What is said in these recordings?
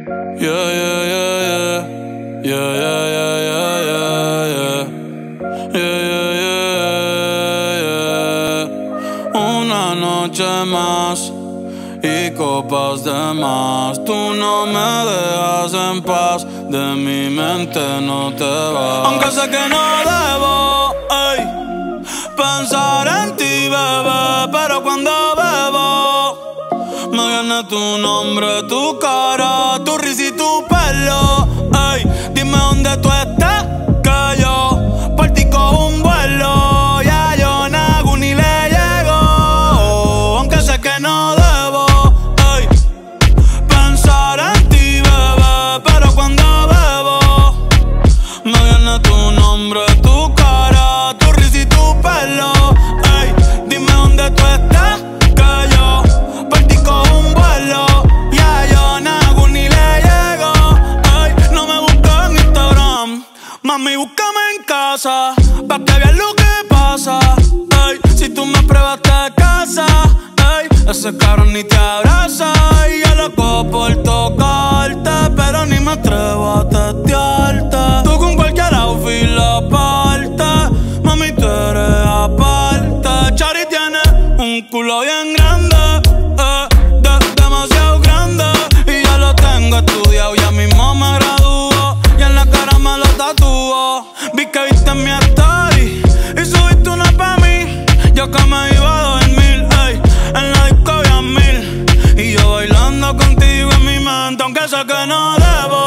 Yeah, yeah, yeah, yeah. Yeah, yeah, yeah, yeah, yeah, yeah. Yeah, yeah, yeah, yeah. Una noche más y copas de más. Tú no me dejas en paz, de mi mente no te vas. Aunque sé que no debo, ey, pensar en ti, bebé, pero cuando bebo me viene tu nombre, tu cara, tu risa y tu pelo. Ey, dime dónde tú estás, que yo por ti cojo un vuelo. Ya yo nago ni le llego, aunque sé que no debo, ey, pensar en ti, bebé, pero cuando bebo me viene tu nombre, tu cara, tu risa y tu pelo. Ey, dime dónde tú estás, que yo por ti cojo un vuelo. Ya yo nago ni le llego. Ey, no me busques en Instagram, mami, búscame en casa, pa' que veas lo que pasa. Ey, si tú me pruebas te casa, ey, ese cabrón ni te abraza. Y yo loco por tocarte, pero ni me atrevo a testearte. Tú con cualquier outfit la parte, mami, tú eres aparte. Chari tiene un culo bien grande, demasiado grande, y ya lo tengo estudiado, ya mismo me gradúo, y en la cara me lo tatúo. Vi que viste mi story y subiste una pa' mí, yo que me iba a dormir, ey, en la disco había 1000, y yo bailando contigo en mi mente, aunque sé que no debo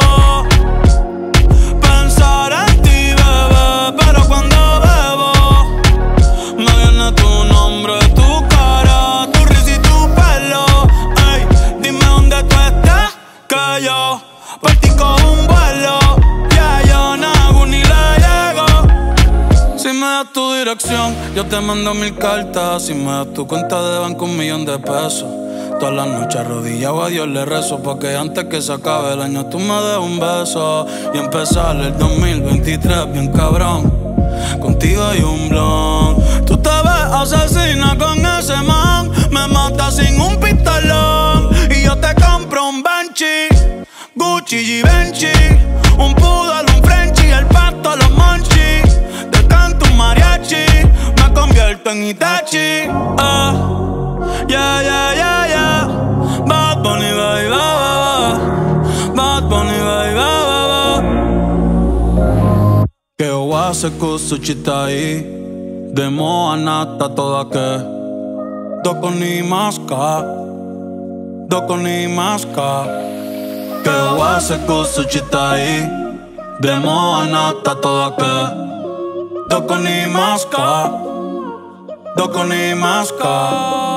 pensar en ti, bebé, pero cuando bebo me viene tu nombre, tu cara, tu risa y tu pelo. Ey, dime dónde tú estás, que yo por ti cojo un vuelo. Ya yo nago ni le llego. Si me das tu dirección, yo te mando 1000 cartas. Si me das tu cuenta de banco, 1.000.000 de pesos. Todas las noches arrodillado a Dios le rezo, porque antes que se acabe el año tú me des un beso y empezar el 2023 bien cabrón. Contigo hay un blon. Tú te ves asesina con ese man, me matas sin un pistolón. Y yo te compro un Banshee, Gucci, Givenchy, un poodle, un Frenchie, el pasto, los monchis. Te canto un mariachi, me convierto en Itachi. Yeah, yeah, yeah, yeah. Bad Bunny, baby, Bad Bunny, baby, che ho se kusu chitai demo anata toda ke doko ni maska che ho se kusu chitai demo anata toda ke doko ni maska.